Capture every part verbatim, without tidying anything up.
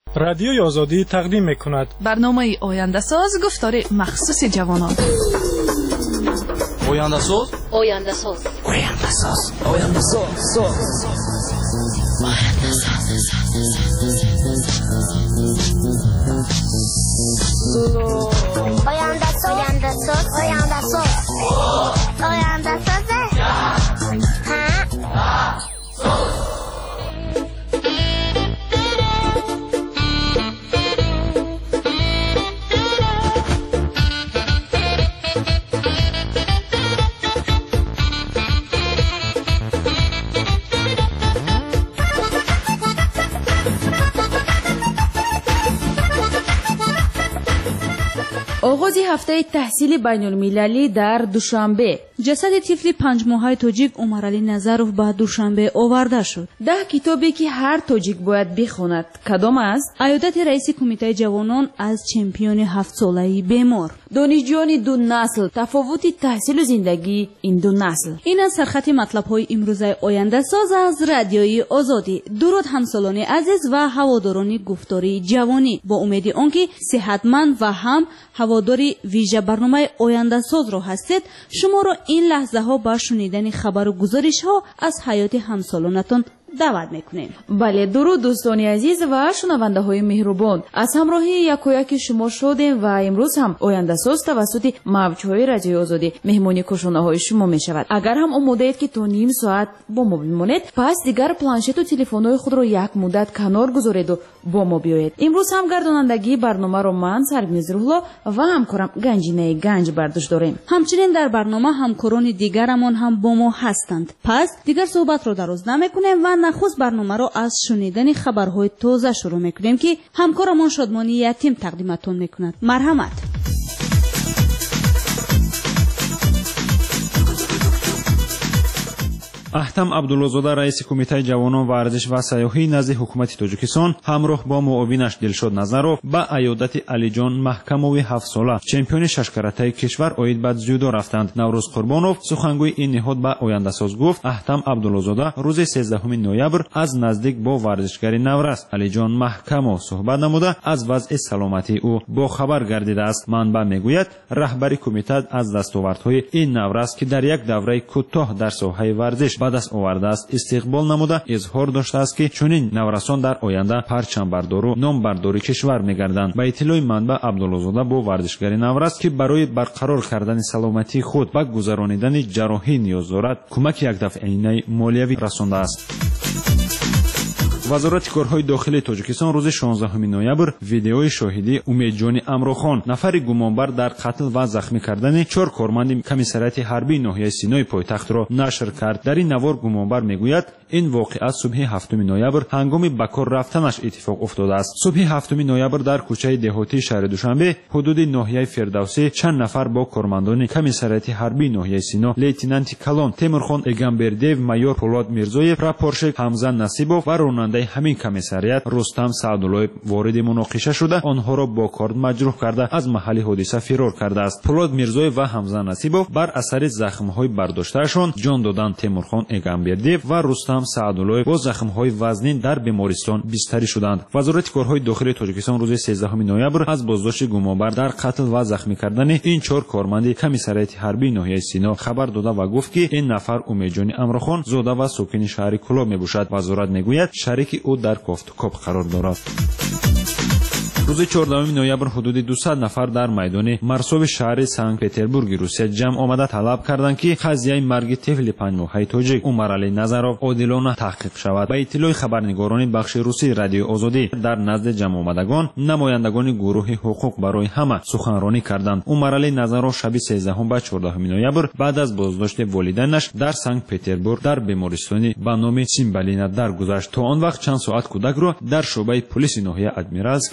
رادیوی آزادی تقدیم می‌کند. برنامه آینده ساز گفتار مخصوص جوانان. آینده ساز آینده ساز آینده ساز آینده ساز آینده ساز آینده ساز آینده ساز آینده ساز آغاز هفته تحصیل بین المللی در دوشنبه. جسد طفل پنج ماهه تاجیک عمرعلی نظرов به دوشنبه آورده شد. ده کتابی که هر تاجیک باید بخواند کدام است؟ عیادت رئیس کمیته جوانان از چمپیون هفت ساله‌ای بیمار. دانشجویان دو نسل، تفاوت تحصیل و زندگی این دو نسل. این از سرخط مطلب‌های امروزه آینده ساز از رادیوی آزادی. درود همسالان عزیز و هواداران گفتاری جوانی. با امید آنکه صحتمند و هم هواداری ویژه برنامه آینده ساز را هستید، شما را این لحظه ها با شنیدن خبر و گزارش ها از حیات همسالانتان دعوت میکنیم. بله، درود دوستان عزیز و شنونده های مهربان. از همراهی یکایک شما شدیم و امروز هم آینده ساز توسط موجهای رادیوی آزادی مهمانی کشانه های شما می شود. اگر هم آماده اید که تا نیم ساعت با ما بمانید، پس دیگر پلنشت و تلفن های خود را یک مدت کنار گذارید و با ما بیایید. امروز هم گردانندگی برنامه را من سرگنیز روحلا و همکارم گنجینه گنج برداشت داریم. همچنین در برنامه همکاران دیگرمان هم با ما هستند. پس دیگر صحبت را دراز نمیکنیم و نخست برنامه را از شنیدن خبرهای تازه شروع میکنیم که همکارمان شادمانی یتیم تقدیمتون میکند. مرحمت. احتم عبدالله‌زاده رئیس کمیته جوانان ورزش و سیاحی نزد حکومت تاجیکستان همراه با معاونش دلشاد نظرов به عیادت علیجان محکموی هفت ساله چمپیون ششکاراتای کشور اوید به جودو رفتند. نوروز قربانов سخنگوی این نهاد به آینده ساز گفت احتم عبدالله‌زاده روز سیزدهم نوامبر از نزدیک با ورزشگری نورس علیجان محکمو صحبت نموده از وضع سلامتی او با خبر گردیده است. منبع میگوید رهبری کمیته از دستاوردهای این نورس که در یک دوره کوتاه در ساحه ورزش به دست آورده است استقبال نموده اظهار داشته است که چنین نورسان در آینده پرچم بردار و نام برداری کشور میگردند. به اطلاع منبع عبدالله‌زاده با ورزشگری نورس که برای برقرار کردن سلامتی خود و گذرانیدن جراحی نیاز دارد کمک یک دفعه مالیوی رسانده است. وزارت کارهای داخلی تاجیکستان روز شانزدهم نوامبر ویدئوی شاهدی امیدجان امروخان نفر گمانبر در قتل و زخمی کردن چهار کارمند کمیساریات حربی ناحیه سینای پایتخت را نشر کرد. در این نوار گمانبر میگوید این واقعه صبح هفتم نوامبر هنگام به کار رفتنش اتفاق افتاده است. صبح هفتم نوامبر در کوچه دهاتی شهر دوشنبه حدود ناحیه فردوسی چند نفر با کارمندان کمیساریات حربی ناحیه سینا لیتنانت کلان تیمورخان اگامبردیو مایور پولاد میرزویف راپورشک حمزه نصیبов و راننده همین کمیساریات رستم سعداللهیف وارد مناقشه شده آنها را با کارد مجروح کرده از محل حادثه فرار کرده است. پولاد میرزویف و حمزه نصیبов بر اثر زخم‌های برداشتهشان جان دادند. تیمورخان اگامبردیو و رستم سعداللهیف با زخم‌های وزنین در بیمارستان بستری شدند. وزارت کارهای داخلی تاجیکستان روز سیزدهم نوامبر از بازداشت گمانبر در قتل و زخمی کردن این چهار کارمند کمیساریات حربی ناحیه سینا خبر داده و گفت که این نفر امیدجان امروخان زاده و ساکن شهر کلاب میباشد. وزارت میگوید شریک او در کوفتکوب قرار دارد. روز چهاردهم نوامبر حدود دویست نفر در میدان مرسوب شهر سنت پتربورگ روسیه جمع آمده طلب کردند که قضیه مرگ طفل پنج ماهه تاجیک عمرعلی نظرov عادلانه تحقیق شود. به اطلاع خبرنگاران بخش روسی رادیو آزادی در نزد جمع آمدگان نمایندگان گروه حقوق برای همه سخنرانی کردند. عمرعلی نظرov شب سیزدهم و چهاردهم نوامبر بعد از بازداشت والدینش در سنت پتربورگ در بیمارستانی به نام سیمبالینا درگذشت. تا آن وقت چند ساعت کودک را در شعبه پلیس ناحیه ادمیرالسکی نگاه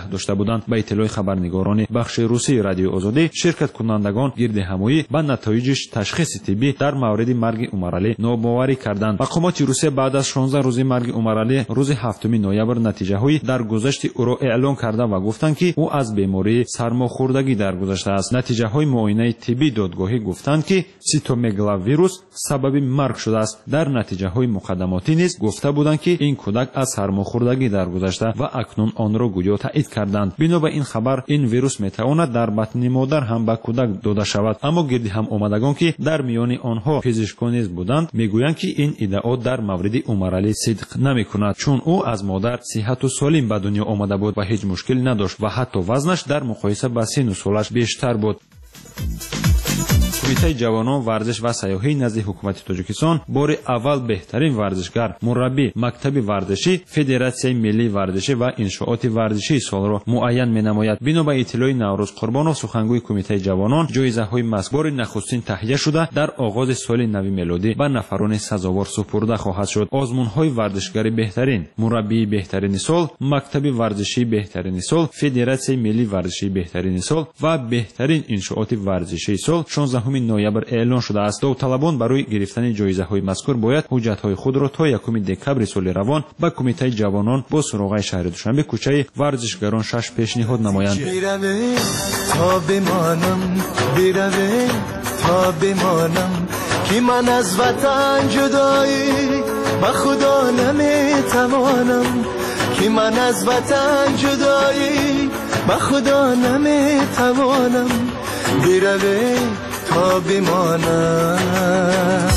نگه داشته بودند. به اطلاع خبرنگاران بخش روسی رادیوی آزادی، شرکت کنندگان گرد همایی با نتایج تشخیص طبی در مورد مرگ عمرعلی نوباوری کردند. مقامات روسیه بعد از شانزده روز مرگ عمرعلی روز هفتم نوامبر نتیجه‌های درگذشت او را اعلام کرده و گفتند که او از بیماری سرماخوردگی درگذشته است. نتیجه‌های معاینه طبی دادگاهی گفتند که سیتومگالاویروس سبب مرگ شده است. در نتیجه‌های مقدماتی نیز گفته بودند که این کودک از سرماخوردگی درگذشته و اکنون آن را گویا تایید کردند. بنا به این خبر این ویروس میتواند در بطن مادر هم به کودک داده شود. اما گردی هم آمدگان که در میان آنها پزشکان نیز بودند میگویند که این ادعا در مورد عمرعلی صدق نمیکند، چون او از مادر صحت و سالم به دنیا آمده بود و هیچ مشکل نداشت و حتی وزنش در مقایسه با سن و سالش بیشتر بود. کمیته جوانان ورزش و سیاحی نزد حکومت تاجیکستان بار اول بهترین ورزشگر، مربی مکتب ورزشی، فدراسیای ملی ورزشی و انشاءات ورزشی سال را معین می‌نماید. بنا به اطلاع نوروز قربانov سخنگوی کمیته جوانان، جایزه‌های مذکور نخستین تهیه شده در آغاز سال نو میلادی به نفران سزاوار سپرده خواهد شد. آزمون‌های ورزشگری بهترین، مربی بهترین سال، مکتب ورزشی بهترین سال، فدراسیای ملی ورزشی بهترین سال و بهترین انشاءات ورزشی سال شانزده نوامبر اعلان شده است. داوطلبان برای گرفتن جایزه‌های مذکور باید حجت‌های خود را تا یکم دکبر سال روان به کمیته جوانان با سراغ شهر دوشنبه کوچه ورزشگران شش پیشنهاد نمایند. بیروه تا بمانم، بیروه تا بمانم که من از وطن جدایی به خدا نمیتوانم، که من از وطن جدایی به خدا نمیتوانم، بیروه تا بمانم.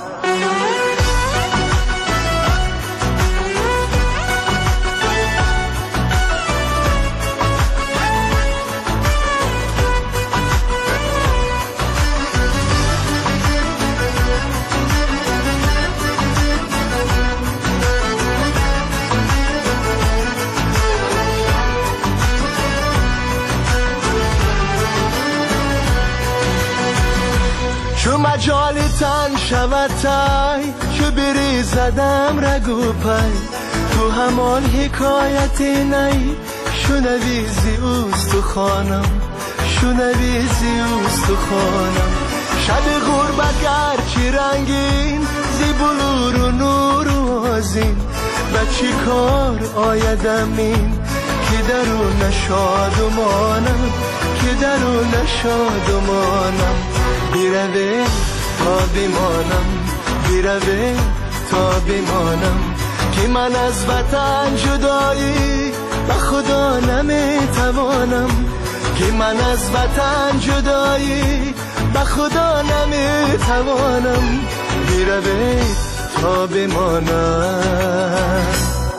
چو مجال تن شود تای، چو بری زدم رگو پای، تو همان حکایت نی، شنویزی اوست تو خانم، شنویزی اوست تو خانم. شب غربت گرچی رنگین، زی بلور و نور و آزین، و چی کار آیدم این که درون نشادمانم، که درون نشادمانم. بیروه تا بمانم، بیروه تا بمانم که من از وطن جدایی به خدا نمیتوانم، که من از وطن جدایی به خدا نمیتوانم. بیروه تا بمانم.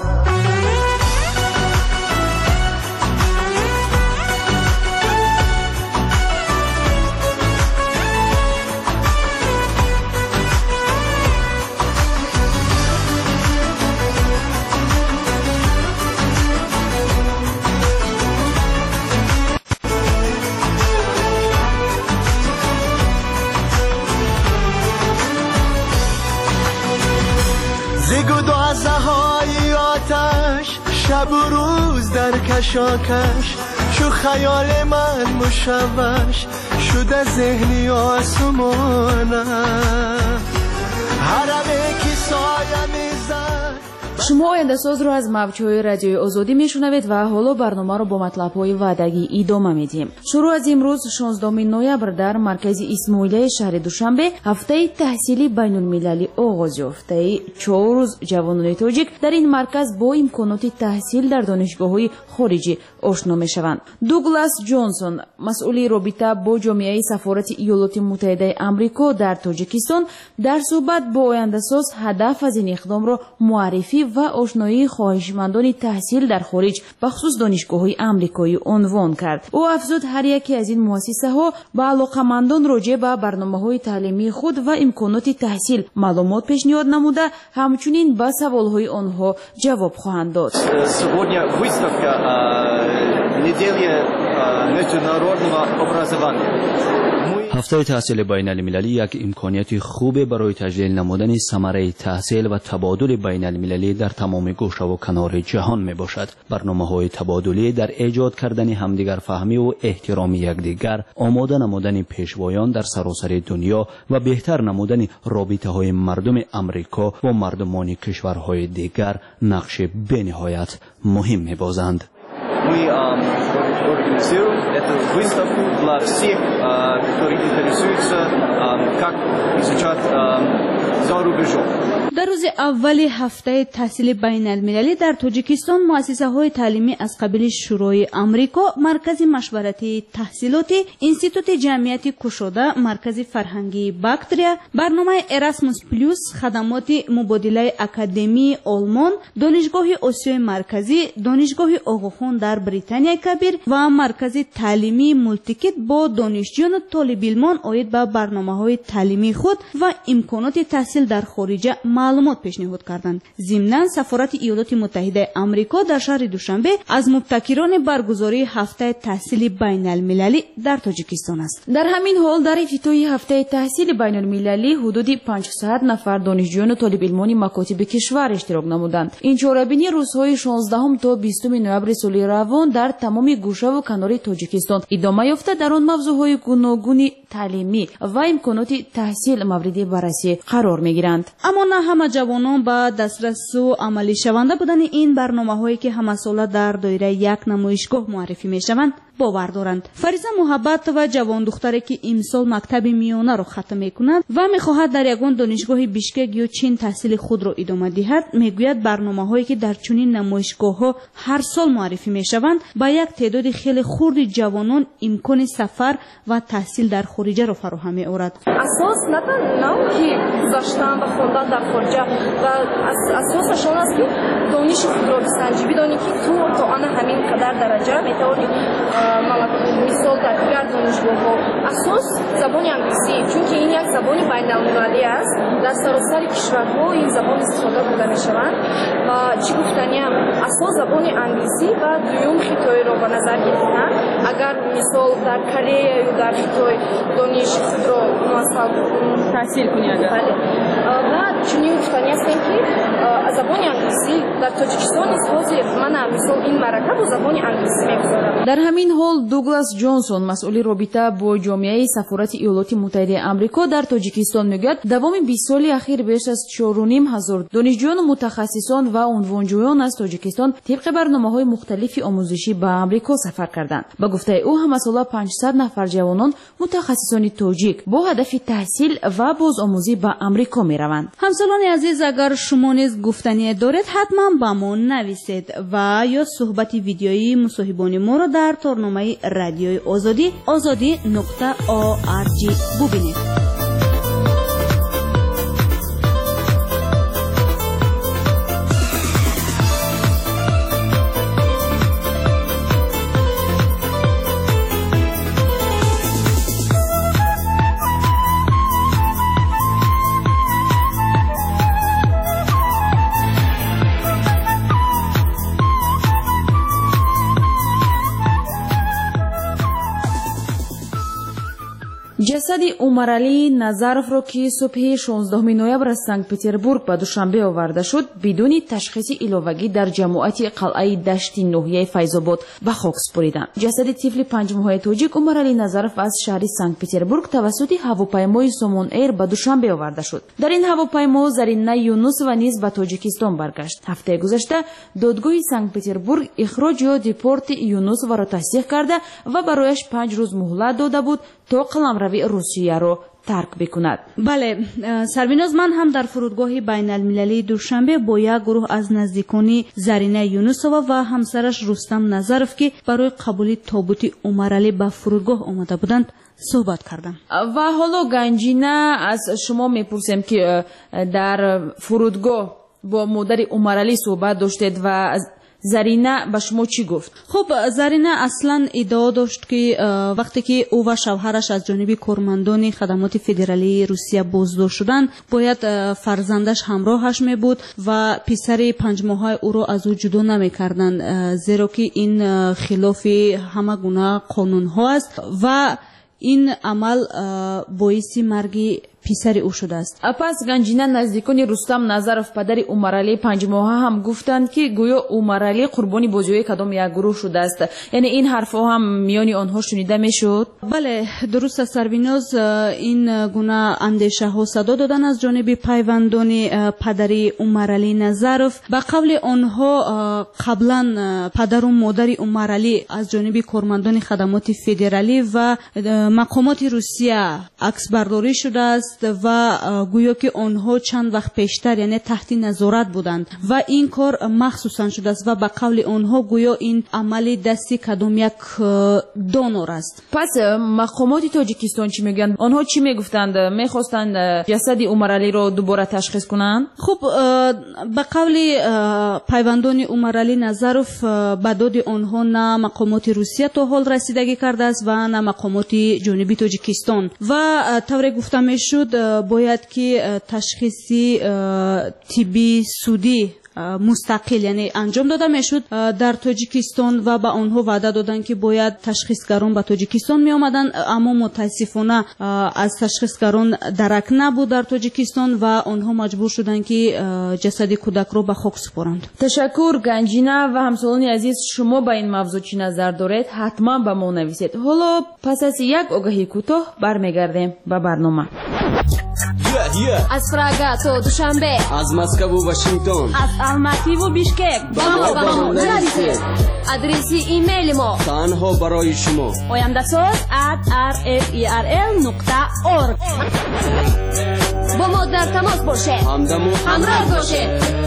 زهای آتش شب و روز در کشاکش، چو خیال من مشوش شده ذهنی آسمانم، حرمه کی سایه میزد. شما آینده ساز رو از موج‌های رادیوی آزادی میشنوید و حالا برنامه رو با مطلب‌های وعدگی ادامه میدیم. شروع از امروز شانزدهم نوامبر در مرکز اسماعیلیه شهر دوشنبه هفته تحصیلی بین‌المللی آغاز یافت. چهار روز جوانان تاجیک در این مرکز با امکانات تحصیل در دانشگاه‌های خارجی آشنا میشوند. دوگلاس جانسون، مسئول رابطه با جامعه سفارت ایالات متحده آمریکا در تاجیکستان، در صحبت با آینده ساز هدف از این اقدام را معرفی و آشنایی خواهشمندان تحصیل در خارج به خصوص دانشگاه‌های آمریکایی عنوان کرد. او افزود هر یکی از این مؤسسه‌ها به علاقه‌مندان راجع به برنامه‌های تعلیمی خود و امکانات تحصیل معلومات پیشنهاد نموده، همچنین به سوال‌های آنها جواب خواهند داد. недели международного образования. ҳафтаи таҳсили байналмилалӣ як имконияти хубе барои таҷлил намудани самараи таҳсил ва табодули байналмилалӣ дар тамоми гӯшаву канори ҷаҳон мебошад. барномаҳои табодулӣ дар эҷод кардани ҳамдигарфаҳмиву эҳтироми якдигар, омода намудани пешвоён дар саросари дунё ва беҳтар намудани робитаҳои мардуми амрико бо мардумони кишварҳои дигар нақши бениҳоят муҳим мебозанд. Мы организируем эту выставку для всех, которые интересуются, как изучать за рубежом. дар рӯзи аввали ҳафтаи таҳсили байналмилалӣ дар тоҷикистон муассисаҳои таълимӣ аз қабили шӯрои амрико, маркази машваратии таҳсилотӣ, институти ҷамъияти кушода, маркази фарҳангии бактрия, барномаи эрасмус плюс, хадамоти мубодилаи академии олмон, донишгоҳи осиёи марказӣ, донишгоҳи оғохон дар британияи кабир ва маркази таълимии мултикит бо донишҷӯёну толибилмон оид ба барномаҳои таълимии худ ва имконоти таҳсил дар хориҷа маълумот пешниҳод карданд. зимнан сафорати иёлоти муттаҳидаи амрико дар шаҳри душанбе аз мубтакирони баргузории ҳафтаи таҳсили байналмилалӣ дар тоҷикистон аст. дар ҳамин ҳол дар ифтитоҳи ҳафтаи таҳсили байналмилалӣ ҳудуди панҷсад нафар донишҷӯёну толибилмони макотиби кишвар иштирок намуданд. ин чорабинӣ рӯзҳои шонздаҳум то бистуми ноябри соли равон дар тамоми гӯшаву канори тоҷикистон идома ёфта, дар он мавзӯъҳои гуногуни таълимӣ ва имконоти таҳсил мавриди баррасӣ қарор мегиранд. аммо на ҳама ҷавонон ба дастрасу амалишаванда будани ин барномаҳое ки ҳамасола дар доираи як намоишгоҳ муаррифӣ мешаванд бовар доранд. фариза муҳаббат ва ҷавондухтаре ки имсол мактаби миёнаро хатм мекунад ва мехоҳад дар ягон донишгоҳи бишкек ё чин таҳсили худро идома диҳад, мегӯяд барномаҳое ки дар чунин намоишгоҳҳо ҳар сол муаррифӣ мешаванд ба як теъдоди хеле хурди ҷавонон имкони сафар ва таҳсил дар хориҷаро фароҳам меорад. асос на танҳо ки гузаштан ва хондан дар хориҷа ва асосаш он аст ки дониши худро бисанҷӣ, бидонӣ ки ту то ана ҳамин қадар дараҷа метавонӣ мисол дар дигар донишгоҳҳо. асос забони англисӣ, чунки ин як забони байналмилалӣ аст, дар саросари кишварҳо ин забон истифода бурда мешаванд ва чӣ гуфтаниам асос забони англисӣ ва дуюм хитоиро ба назар гирифтан. агар мисол дар корея ё дар хитой дониши худро муассал таҳсил кунӣ ва чунин гуфтани ҳастем ки забони англисӣ дар тоҷикистон ҳозир мана мисол ин марака бо забони англисӣ мегузарам. дар ҳамин ҳол дуглас ҷонсон, масъули робита бо ҷомеаи сафорати иёлоти муттаҳидаи амрико дар тоҷикистон мегӯяд, давоми бист соли ахир беш аз чору ним ҳазор донишҷӯёну мутахассисон ва унвонҷӯён аз тоҷикистон тибқи барномаҳои мухталифи омӯзишӣ ба амрико сафар карданд. ба гуфтаи ӯ ҳамасола панҷсад нафар ҷавонон мутахассисони тоҷик бо ҳадафи таҳсил ва бозомӯзӣ ба амрико мераванд. ҳамсолони азиз, агар шумо низ гуфтание доред, ҳатман ба мо нависед ва ё суҳбати видеои мусоҳибони моро дар торномаи радиои озодӣ озодӣ нуқта орг бубинед. ҷасади умаралӣ назаровро ки субҳи шонздаҳуми ноябр аз санкт петербург ба душанбе оварда шуд, бидуни ташхиси иловагӣ дар ҷамоати қалъаи дашти ноҳияи файзобод ба хок супориданд. ҷасади тифли панҷмоҳаи тоҷик умаралӣ назаров аз шаҳри санкт петербург тавассути ҳавопаймои сомон эйр ба душанбе оварда шуд. дар ин ҳавопаймо зарина юнусова низ ба тоҷикистон баргашт. ҳафтаи гузашта додгоҳи санкт петербург ихроҷ ё депорти юнусоваро тасдиқ карда ва барояш панҷ рӯз муҳлат дода буд то қаламрави русияро тарк бикунад. бале, сарвиноз, ман ҳам дар фурудгоҳи байналмилалии душанбе бо як гурӯҳ аз наздикони зарина юнусова ва ҳамсараш рустам назаров ки барои қабули тобути умаралӣ ба фурудгоҳ омада буданд суҳбат кардам. ва ҳоло ганҷина аз шумо мепурсем ки дар фурудгоҳ бо модари умаралӣ суҳбат доштед ва زرینه به شما چی گفت؟ خب زرینه اصلا ادعا داشت که وقتی که او و شوهرش از جانب کارمندان خدمات فدرالی روسیه بازداشت شدند باید فرزندش همراهش می بود و پسر پنج ماهه او را از او جدا نمی کردند، زیرا که این خلاف همه گونه قانون ها است و این عمل باعث مرگ پسر او شده است. پس گنجینه نزدیکان رستم نظرов پدر عمرعلی پنج ماهه هم گفتند که گویا عمرعلی قربانی بازجویی کدام یک گروه شده است. یعنی این حرفها هم میان آنها شنیده میشد؟ بله درست است سربیناز، این گونه اندیشه ها صدا دادن از جانب پیوندان پدر عمرعلی نظرov. به قول آنها قبلا پدر و مادر عمرعلی از جانب کارمندان خدمات فدرالی و مقامات روسیه عکس برداری شده است و گویا که آنها چند وقت پیشتر یعنی تحت نظارت بودند و این کار مخصوصا شده است و به قول آنها گویا این عمل دستی کدام یک دونور است. پس مقامات تاجیکستان چی میگن؟ آنها چی میگفتند؟ میخواستند جسد عمرعلی رو دوباره تشخیص کنند؟ خب به قول پیوندان عمرعلی نظرov به داد آنها نه مقامات روسیه تا حال رسیدگی کرده است و نه مقامات جنوبی تاجیکستان و طور گفته میشد باید که تشخیصی طبی سودی مستقل یعنی انجام داده میشد در تاجیکستان و به آنها وعده دادن که باید تشخیصگران به تاجیکستان می آمدن، اما متاسفانه از تشخیصگران درک نبود در تاجیکستان و آنها مجبور شدن که جسد کودک رو به خاک سپارند. تشکر گنجینه و همسالان عزیز، شما به این موضوع چی نظر دارید؟ حتما به ما نویسید. حالا پس از یک آگهی کوتاه برمیگردیم به برنامه. از پراگا تا دوشنبه، از مسکو و واشنگتن، از الماتی و بیشکک با ما با ما نویسید. آدرس ایمیل ما تنها برای شما oyandasos at r f e r l نقطه org. با ما در تماس باشه، همدم و همراه باشه.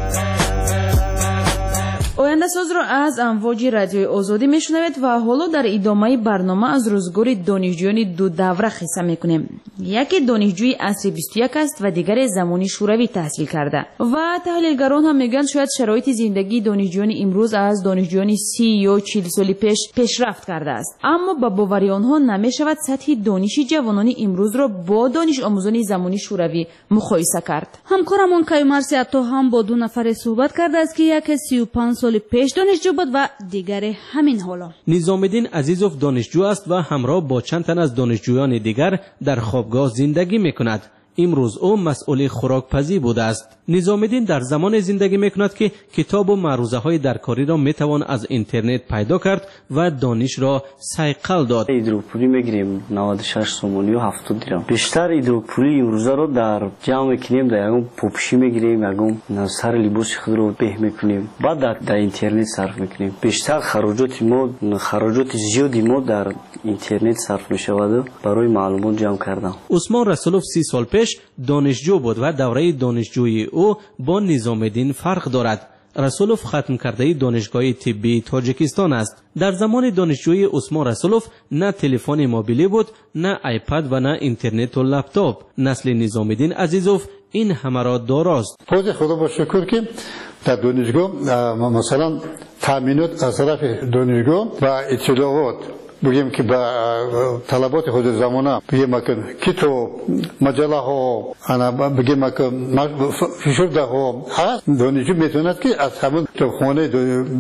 آینده ساز را از امواج رادیوی آزادی میشنوید و حالا در ادامه برنامه از روزگار دانشجویان دو دوره قصه میکنیم. یکی دانشجوی عصر بیست و یک است و دیگر زمانی شوروی تحصیل کرده و تحلیلگران هم میگن شاید شرایط زندگی دانشجویان امروز از دانشجویان سی یا چهل سال پیش پیشرفت کرده است، اما با باور آنها نمیشود سطح دانش جوانان امروز را با دانش آموزان زمانی شوروی مقایسه کرد. همکارمون کیومرث عطا هم با دو نفر صحبت کرده است که یک سی و پنج سال پیش دانشجو بود و دیگر همین حالا. نظامالدین عزیزوف دانشجو است و همراه با چند تن از دانشجویان دیگر در خوابگاه زندگی میکند. امروز او مسئول خوراکپزی بوده است. نظامالدین در زمان زندگی میکند که کتاب و معروضه های درکاری را میتوان از اینترنت پیدا کرد و دانش را صیقل داد. هیدروپولی میگیریم نود و شش سومونی و هفتاد درهم. بیشتر هیدروپولی امروزه رو در جمع میکنیم، در یکم پوپشی میگیریم، یکم سر لباس خود رو به میکنیم، بعد در, در اینترنت صرف میکنیم. بیشتر خراجات ما خراجات زیادی ما در اینترنت صرف میشود برای معلومات جمع کردن. عثمان رسولوف سی سال پیش دانشجو بود و دوره دانشجویی او با نظامالدین فرق دارد. رسولوف ختم کرده دانشگاه طبی تاجیکستان است. در زمان دانشجویی عثمان رسولوف نه تلفن موبیلی بود، نه آیپد و نه اینترنت و لپتاپ. نسل نظامالدین عزیزوف این همه را داراست. خود خدا با شکر که در دانشگاه مثلا تامینات از طرف دانشگاه و اطلاعات بگیم که با طلبات خود زمانه بگیم که کتاب مجله ها انا بگیم که فشرده ها هست، دانشجو میتوند که از همون خانه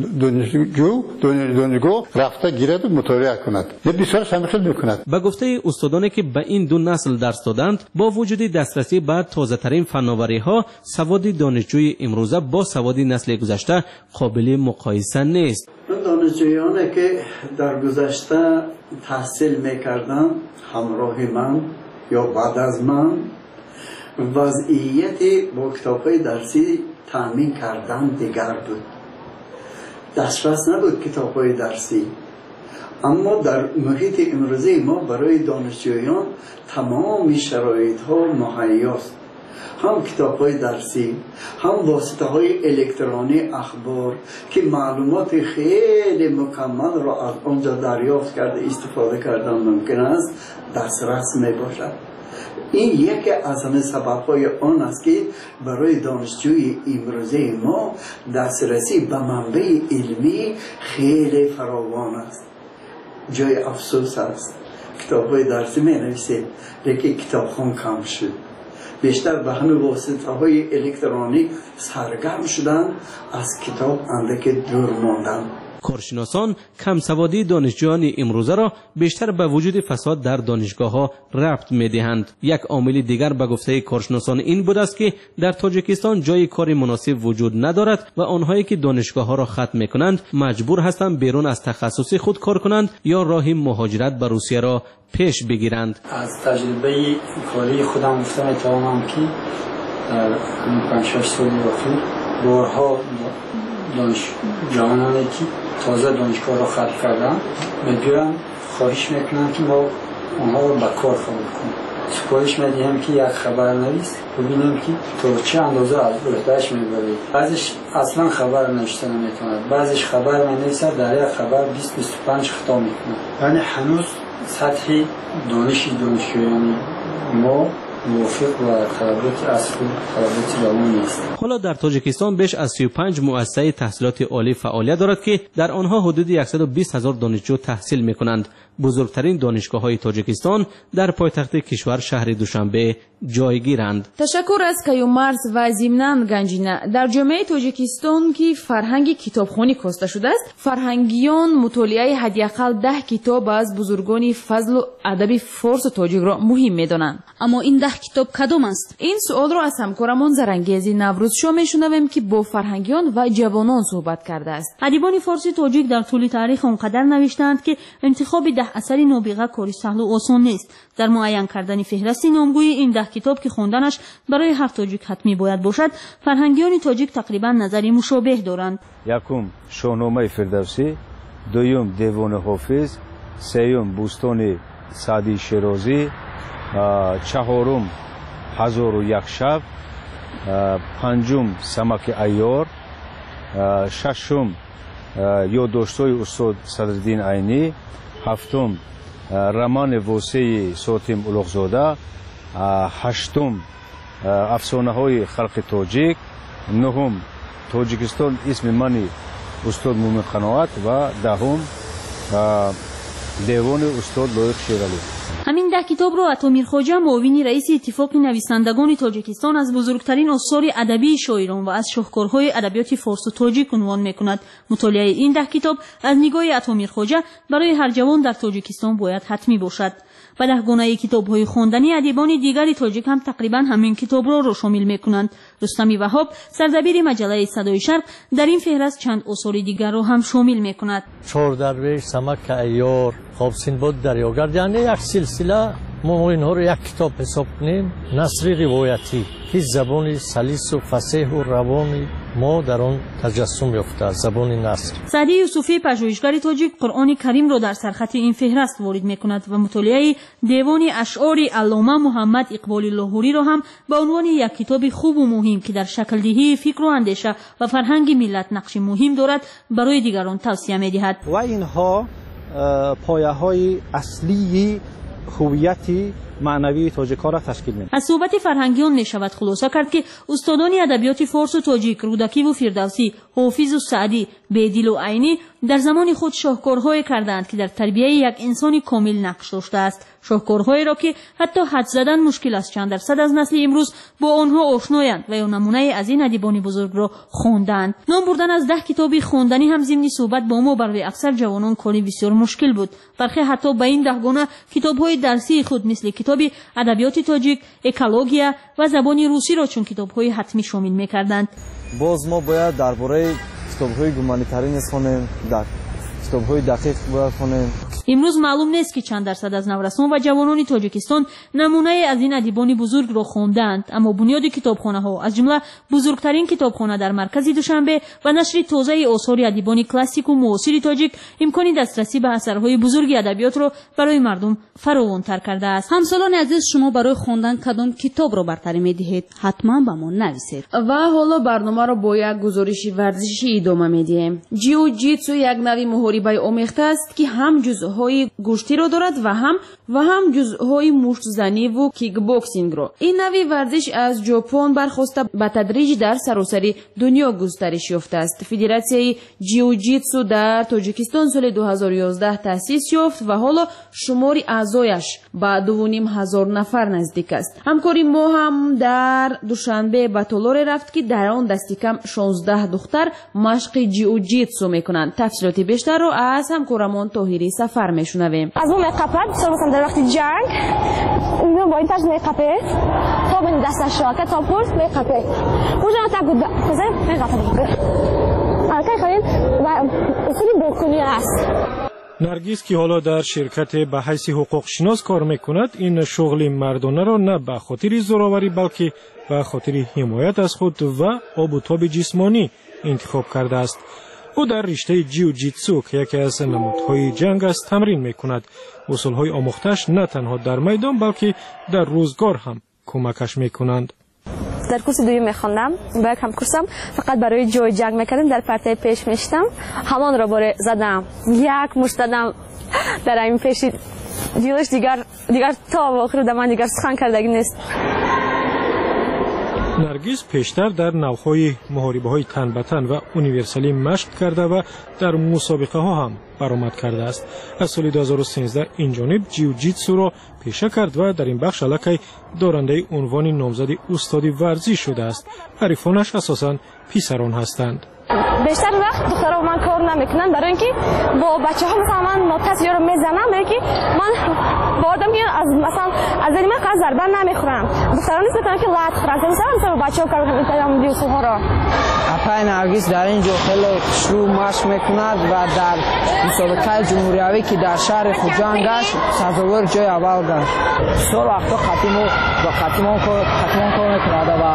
دانشجو دانشگاه رفته گیرد و مطالعه کند. یه بسیار شامل میکند. به گفته استادانی که به این دو نسل درس دادند، با وجود دسترسی به تازه ترین فناوری ها، سواد دانشجوی امروزه با سواد نسل گذشته قابل مقایسه نیست. دانشجویانی که در گذشته تحصیل میکردن همراه من یا بعد از من وضعیت با کتاب‌های درسی تامین کردن دیگر بود. دسترس نبود کتاب‌های درسی، اما در محیط امروزی ما برای دانشجویان تمام شرایط‌ها مهیاست. هم کتاب‌های درسی، هم واسطه‌های الکترونی اخبار که معلومات خیلی مکمل را از آنجا دریافت کرده استفاده کردن ممکن است دسترس می‌باشد. این یکی از همه سبب‌های آن است که برای دانشجوی امروزه ما دسترسی به منبع علمی خیلی فراوان است. جای افسوس است کتاب‌های درسی می‌نویسید لیکن کتابخوان کم شد. بیشتر به همه واسطه‌های الکترونیک سرگرم شدن، از کتاب اندک دور ماندن. کارشناسان کمسوادی دانشجویان امروزه را بیشتر به وجود فساد در دانشگاه ها ربط می دهند. یک عامل دیگر به گفته کارشناسان این بود است که در تاجیکستان جای کار مناسب وجود ندارد و آنهایی که دانشگاه ها را ختم می کنند مجبور هستند بیرون از تخصص خود کار کنند یا راه مهاجرت به روسیه را پیش بگیرند. از تجربه کاری خودم گفتم میتوانم که در پنج شش سال اخیر بارها دانش جوانانی که تازه دانشگاه را ختم کردن میگویند خواهش میکنند که ما آنها را به کار قبول کنیم. سفارش میدهیم که یک خبرنویس ببینیم که تا چه اندازه از عهده‌اش میبره. بعضیش اصلا خبر نوشته نمیتواند، بعضیش خبر مینویسد، در یک خبر بیست بیست و پنج خطا میکنه. یعنی هنوز سطح دانش دانشجویان ما موافق با طلبات اصل طلبات جوان نیست. حالا در تاجیکستان بیش از سی و پنج مؤسسه تحصیلات عالی فعالیت دارد که در آنها حدود صد و بیست هزار دانشجو تحصیل میکنند. بزرگترین دانشگاه های تاجیکستان در پایتخت کشور شهر دوشنبه جایگیرند. تشکر از کیومرز و ضمناً گنجینه. در جامعه تاجیکستان که فرهنگ کتابخوانی کاسته شده است، فرهنگیان مطالعه حداقل ده کتاب از بزرگان فضل و ادب فارس و تاجیک را مهم می‌دانند. اما این ده کتاب کدام است؟ این سوال را از همکارمان زرنگیزی نوروز شو میشنویم که با فرهنگیان و جوانان صحبت کرده است. ادیبان فارسی تاجیک در طول تاریخ آنقدر نوشتند که انتخاب ده اثر نابغه کاری سهل و آسان نیست. در معین کردن فهرست نامگوی این ده کتاب که خواندنش برای هر تاجیک حتمی باید باشد، فرهنگیان تاجیک تقریبا نظری مشابه دارند. یکم شاهنامه فردوسی، دوم دیوان حافظ، سوم بوستان سعدی شیرازی، چهارم هزار و یک شب، پنجم سمک عیار، ششم یادداشت‌های استاد صدرالدین عینی، هفتم رمان واسه ساتم اولغزاده، هشتم افسانه های خلق تاجیک، نهم تاجیکستان اسم منی استاد مومن قناعت و دهم دیوان استاد لایق شیرالی. همین ده کتاب را عطا میرخواجه معاون رئیس اتفاق نویسندگان تاجیکستان از بزرگترین آثار ادبی شاعران و از شاهکارهای ادبیات فارس و تاجیک عنوان میکند. مطالعه این ده کتاب از نگاه عطا میرخواجه برای هر جوان در تاجیکستان باید حتمی باشد. و ده گونه کتاب‌های خواندنی ادیبان دیگری تاجیک هم تقریبا همین کتاب را را شامل می‌کنند. رستمی وهاب سردبیر مجله صدای شرق در این فهرست چند آثار دیگر را هم شامل می‌کند. چهار درویش، سمک عیار، خواب سینباد دریاگرد، یعنی یک سلسله ما اینها رو یک کتاب حساب کنیم. نثر روایتی که زبان سلیس و فصیح و روانی ما در آن تجسم یافته از زبان نثر. سعدی یوسفی پژوهشگر تاجیک قرآن کریم را در سرخط این فهرست وارد می‌کند و مطالعه دیوان اشعار علامه محمد اقبال لاهوری را هم به عنوان یک کتاب خوب و مهم که در شکل دهی فکر و اندیشه و فرهنگ ملت نقش مهم دارد برای دیگران توصیه می‌دهد. و اینها پایه‌های اصلی هویتی معنوی تاجیک‌ها را تشکیل می‌دهد. از صحبت فرهنگیان می‌شود خلاصه کرد که استادان ادبیات فارس و تاجیک رودکی و فردوسی، حافظ و سعدی، بیدل و عینی در زمان خود شاهکارهایی کردند که در تربیت یک انسان کامل نقش داشته است. شاهکارهایی را که حتی حد زدن مشکل است. چند درصد از نسل امروز با آنها آشنایند و یا نمونه از این ادیبان بزرگ را خواندند. نام بردن از ده کتاب خواندنی هم ضمن صحبت با ما برای اکثر جوانان کاری بسیار مشکل بود. برخی حتی به این ده گونه کتاب‌های درسی خود مثل کتاب ادبیات تاجیک، اکولوژی و زبان روسی را چون کتاب‌های حتمی شامل می‌کردند. باز ما باید درباره کتاب‌های گومانیتاری نیز خوانیم، در کتاب‌های دقیق باید خوانیم. امروز معلوم نیست که چند درصد از نورسان و جوانان تاجیکستان نمونه از این ادیبان بزرگ را خواندند، اما بنیاد کتابخانه‌ها از جمله بزرگترین کتابخانه در مرکز دوشنبه و نشر تازه آثار ادیبان کلاسیک و معاصر تاجیک امکان دسترسی به اثرهای بزرگ ادبیات را برای مردم فراوان‌تر کرده است. همسالان عزیز، شما برای خواندن کدام کتاب را برتری می‌دهید؟ حتما به ما نویسید. و حالا برنامه را با یک گزارش ورزشی ادامه می‌دهیم. جیو جیتسو یک نوع مهاری моҳорибаи омехта аст ки ҳам ҷузъҳои гӯштиро дорад ва ҳам ва ҳам ҷузъҳои муштзаниву кикбоксингро. ин нави варзиш аз ҷопон бархоста ба тадриҷ дар саросари дунё густариш ёфтааст. Федератсияи ҷиу-ҷитсу дар Тоҷикистон соли ду ҳазору ёздаҳ таъсис ёфт ва ҳоло шумори аъзояш ба ду ним ҳазор нафар наздик аст. ҳамкори мо ҳам дар душанбе ба толоре рафт ки дар он дасти кам шонздаҳ духтар машқи ҷиу-ҷитсу мекунанд. тафсилоти бештарро аз ҳамкорамон Тоҳири Сафар мешунавем. аз мо меқапад бисёр дар вақти ҷанг ин бо ин тарз меқапе то бин дасташро ка то пурс меқапе мужа так кузе меқапе алкай хавин ва усули бокуни аст. наргиз ки ҳоло дар ширкате ба ҳайси ҳуқуқшинос кор мекунад, ин шуғли мардонаро на ба хотири зӯроварӣ балки ба хотири ҳимоят аз худ ва обу тоби ҷисмонӣ интихоб кардааст. ӯ дар риштаи ҷиу-ҷитсу ки яке аз намудҳои ҷанг аст тамрин мекунад. усулҳои омӯхтааш на танҳо дар майдон балки дар рӯзгор ҳам кӯмакаш мекунанд. дар курси дуюм мехондам, ба якам курсам фақат барои ҷои ҷанг мекардем, дар партияи пеш мешитам, ҳамонро боре задам, як мушт задам дар ин пеши дилаш дигар дигар то охир да ман дигар сухан кардагӣ нест. наргиз пештар дар навъҳои муҳорибаҳои тан ба тан ва универсалӣ машқ карда ва дар мусобиқаҳо ҳам баромад кардааст. аз соли ду ҳазору сенздаҳ инҷониб ҷиу-ҷитсуро пеша кард ва дар ин бахш аллакай дорандаи унвони номзади устоди варзиш шудааст. ҳарифонаш асосан писарон ҳастанд. бештар вақт духтаро ман кор намекунанд, барои ин ки бо бачаҳо масалан ман нотас ёро мезанам, ки ман бордам ки аз масалан аз зери ман қаз зарба намехӯрам. духтарон низ мекунанд ки лаът хӯранд. мисалан мисал бачаҳо кардам интаёмди усулҳоро. апай наргиз дар ин ҷо хеле хушрӯ машқ мекунад ва дар мусобиқаи ҷумҳуриявӣ ки дар шаҳри хуҷанд гашт сазовори ҷои аввал гашт. сол вақто қатимо ба қатимон кор мекунад ва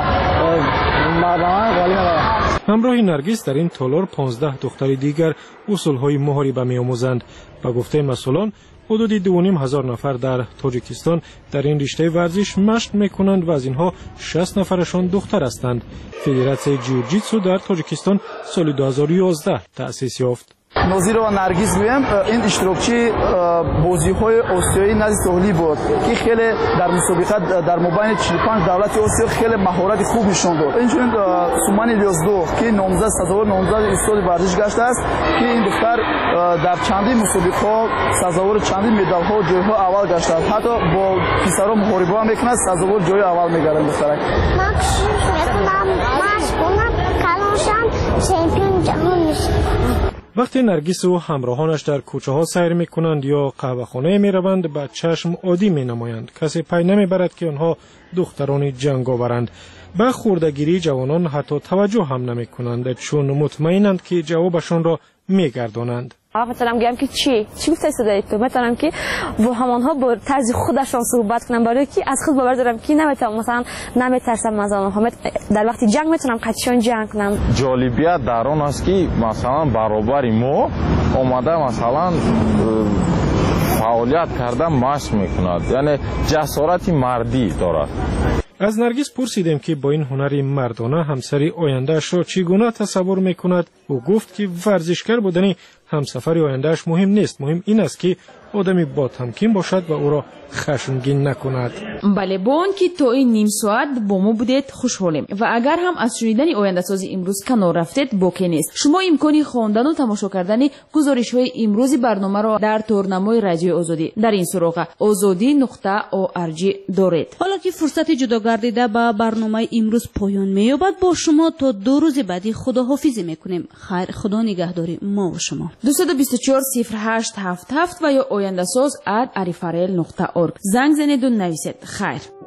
мардаман ғолиб мегардад. ҳамроҳи наргиз дар ин толор понздаҳ духтари дигар усулҳои муҳориба меомӯзанд. ба гуфтаи масъулон ҳудуди ду ним ҳазор нафар дар Тоҷикистон дар ин риштаи варзиш машқ мекунанд ва аз инҳо шаст нафарашон духтар ҳастанд. Федератсияи ҷиу-ҷитсу дар Тоҷикистон соли ду ҳазору ёздаҳ таъсис ёфт. ناظر و نرگس گویم این اشتراکچی بازی‌های آسیایی نزد ساحلی بود که خیلی در مسابقه در مابین چهل و پنج دولت آسیا خیلی مهارت خوب نشان داد. اینجوری سومان الیازدو که نامزد سزاوار نامزد استاد ورزش گشته است که این دختر در چندین مسابقه‌ها سزاوار چندین مدال‌ها و جای‌ها اول گشته است. حتی با پسرها محاربه می‌کند سزاوار جای اول می‌گیرد دخترک. من کوشش می‌کنم مشق کنم کلانشم چمپیون جهان میشم. وقتی نرگس و همراهانش در کوچه ها سیر می کنند یا قهوه خانه می روند به چشم عادی می نمایند. کسی پی نمی برد که آنها دختران جنگاورند. به خوردگیری جوانان حتی توجه هم نمی کنند چون مطمئنند که جوابشان را می گردانند. مثلا میگم که چی چی گفته صدای تو مثلا که و همانها با طرز خودشان صحبت کنم برای که از خود باور دارم که نمیتونم مثلا نمیترسم از آنها در وقتی جنگ میتونم قدشان جنگ کنم. جالبیت در آن است که مثلا برابر ما اومده مثلا فعالیت کرده مشق میکند یعنی جسارت مردی دارد. از نرگس پرسیدیم که با این هنر مردانه همسری آینده‌اش را چگونه تصور میکند. او گفت که ورزشکار بودن همسفر آینده‌اش مهم نیست، مهم این است که آدمی با تمکین باشد و او را خشمگین نکند. بله با اون که تا این نیم ساعت با ما بودید خوشحالیم و اگر هم از شنیدن آینده سازی امروز کنار رفتید باکی نیست. شما امکانی خواندن و تماشا کردن گزارش‌های امروزی برنامه را در تورنمای رادیوی آزادی در این سراغ آزادی نقطه او ار جی دارید. حالا که فرصت جدا گردیده با برنامه امروز پایان می‌یابد با شما تا دو روز بعدی خداحافظی می‌کنیم. خیر خدا نگهداری ما و شما. دو دو چهار صفر هشت هفت هفت و یا آینده ساز ات عریفرل نقطه اورگ زنگ زنید و نویسید. خیر.